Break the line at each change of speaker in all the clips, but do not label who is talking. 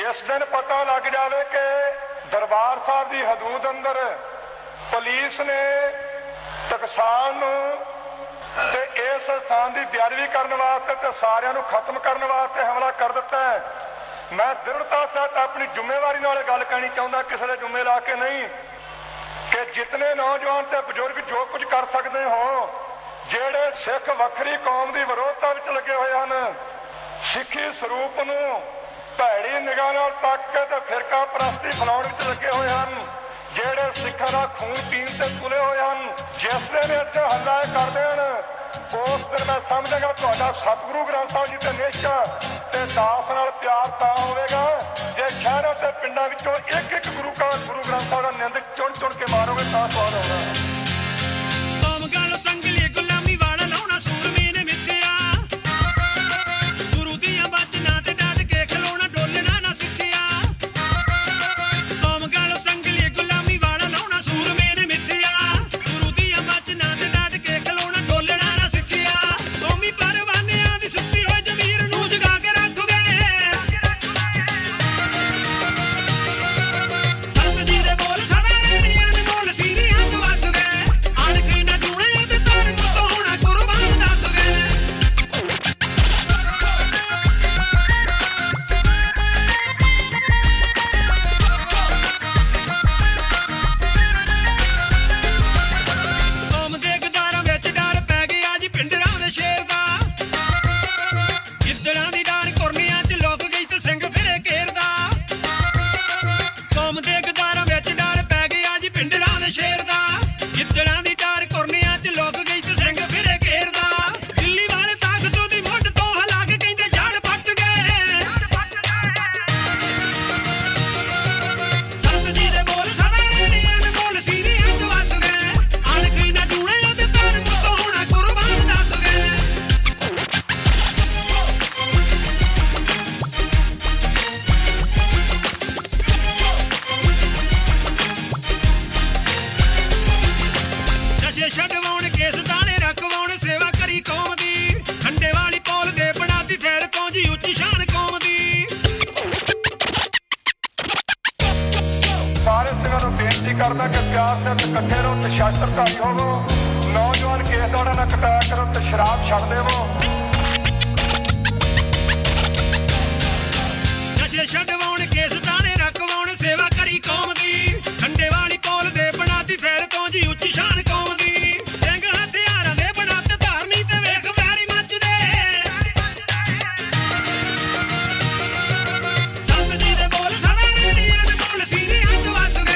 जिस दिन पता लग जाए कि दरबार साहब की हदूद अंदर पुलिस ने टकसाल ते इस स्थान की बेअदबी करने वास्ते ते सारिਆਂ ਨੂੰ खत्म करने वास्ते हमला कर दिता है, मैं दृढ़ता सहित अपनी जिम्मेवारी नाल गल कहनी चाहता, किसी के जुम्मे ला के नहीं, कि जितने नौजवान ते बुजुर्ग जो कुछ कर सकते हो, ਜਿਹੜੇ सिख ਵੱਖਰੀ कौम की विरोधता विच लगे हुए हैं, सिखी ਸਰੂਪ ਨੂੰ ਭੈੜੀ ਨਿਗਾਹ ਨਾਲ ਤੱਕ ਕੇ ਤੇ ਫਿਰਕਾ ਪ੍ਰਸਤੀ ਫੈਲਾਉਣ ਵਿੱਚ ਲੱਗੇ ਹੋਏ ਹਨ, ਜਿਹੜੇ ਸਿੱਖਾਂ ਦਾ ਖੂਨ ਪੀਣ ਤੇ ਤੁਲੇ ਹੋਏ ਹਨ, ਜਿਸ ਦਿਨ ਇੱਥੇ ਹੱਲਾ ਕਰ ਦੇਣ ਉਸ ਦਿਨ ਮੈਂ ਸਮਝਾਂਗਾ ਤੁਹਾਡਾ ਸਤਿਗੁਰੂ ਗ੍ਰੰਥ ਸਾਹਿਬ ਜੀ ਤੇ ਨਿਸ਼ਠਾ ਤੇ ਦਾਸ ਨਾਲ ਪਿਆਰ ਤਾਂ ਹੋਵੇਗਾ ਜੇ ਸ਼ਹਿਰਾਂ ਤੇ ਪਿੰਡਾਂ ਵਿੱਚੋਂ ਇੱਕ ਇੱਕ ਗੁਰੂ ਗ੍ਰੰਥ ਸਾਹਿਬ ਦਾ ਨਿੰਦ ਚੁਣ ਚੁਣ ਕੇ ਮਾਰੋਗੇ ਤਾਂ ਸਵਾਲ ਹੋਣਾ। करना कि प्यार से इकट्ठे रहो तो शास्त्रधारी होवो, नौजवान केस दौड़ा ना कटाया करो तो शराब छड़ देवो। नशे छडवाउण केस दाने रखवाउण सेवा करी कौम दी, खंडे वाली पौल दे बनाती फैर तो जी उच्ची शान कौम दी, सिंह हथियारां दे बनाते धारनी ते वेख वैरी मचदे, संत जी दे बोल सदा रहणियां ने बोल सीने हथ वस गए,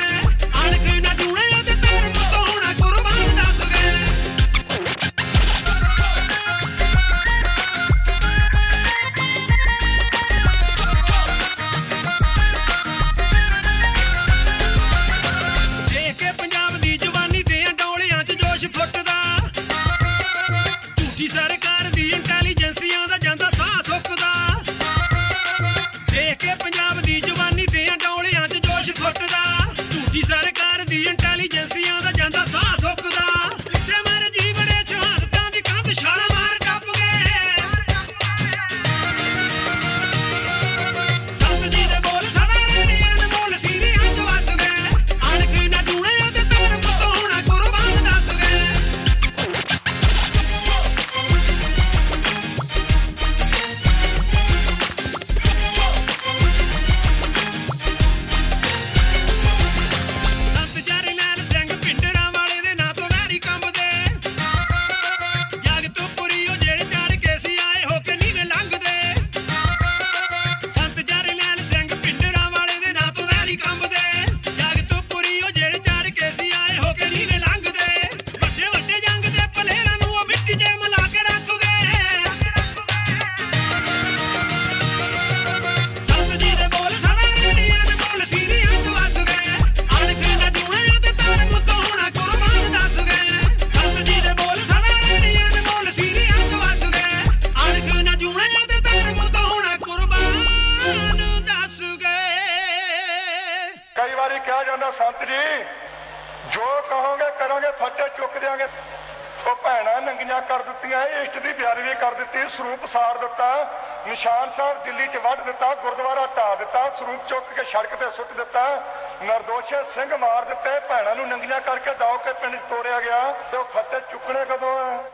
संत जी जो कहोगे करोगे फटे चुक देंगे तो भैना नंगी ਨੰਗੀਆਂ ਕਰ ਦਿੱਤੀਆਂ, ਇਸ਼ਟ ਦੀ ਬੇਅਦਬੀ ਕਰ ਦਿੱਤੀ, ਸਰੂਪ ਸਾੜ ਦਿੱਤਾ, ਨਿਸ਼ਾਨ ਸਾਹਿਬ ਦਿੱਲੀ 'ਚ ਵੱਢ ਦਿੱਤਾ, ਗੁਰਦੁਆਰਾ ਢਾਹ ਦਿੱਤਾ, ਸਰੂਪ ਚੁੱਕ ਕੇ ਸੜਕ ਤੇ ਸੁੱਟ ਦਿੱਤਾ, ਨਿਰਦੋਸ਼ ਸਿੰਘ ਮਾਰ ਦਿੱਤੇ, ਭੈਣਾਂ ਨੂੰ ਨੰਗੀਆਂ ਕਰਕੇ ਦੌੜ ਕੇ ਪਿੰਡ 'ਚ ਤੋਰਿਆ ਗਿਆ। ਤੇ ਉਹ ਫੱਟੇ ਚੁੱਕਣੇ ਕਦੋਂ ਆ?